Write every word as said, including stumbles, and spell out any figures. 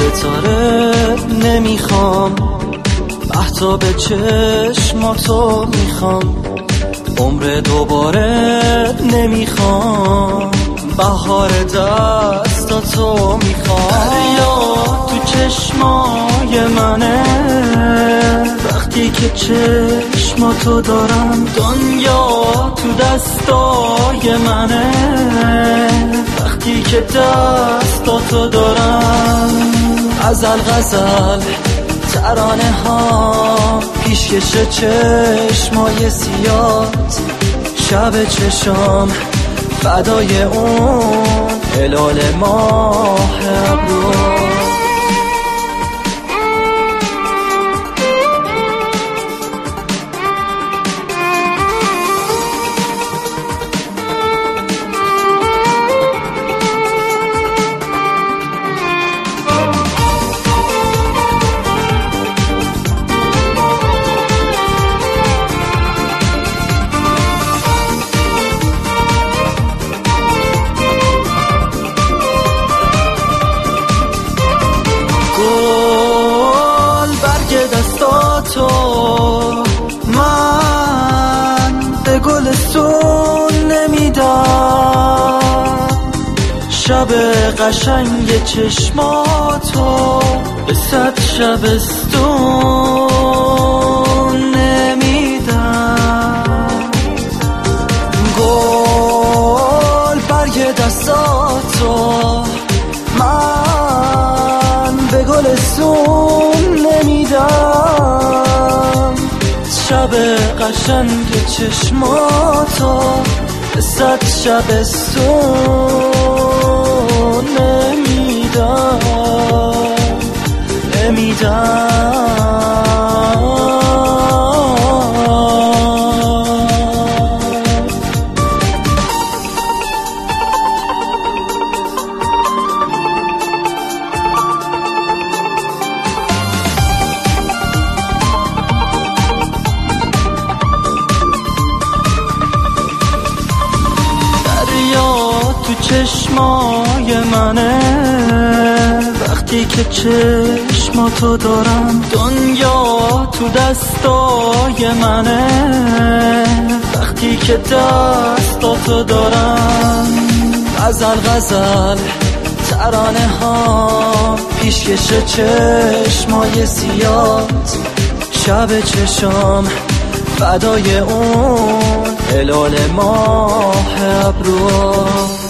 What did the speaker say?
ستاره نمیخوام، مهتاب چشماتو میخوام، عمر دوباره نمیخوام، بهار دستاتو میخوام. دریا تو چشمای منه وقتی که چشماتو دارم، دنیا تو دستای منه وقتی که دستاتو دارم. غزل غزل ترانه ها پیشکش چشمای سیات، شب چشام فدای اون هلال ماه ابرو. تو من به گلستون نمیدم، شب قشنگ چشماتو به صد شبستون نمیدم. گل برگ دستاتو من به گلستون نمیدم، شب قشنگ چشماتو به صد شبستون نمیدم نمیدم. تو چشمای منه وقتی که چشماتو دارم، دنیا تو دستای منه وقتی که دستاتو دارم. غزل غزل ترانه ها پیشکش چشمای سیات، شب چشام فدای اون هلال ماه ابرو.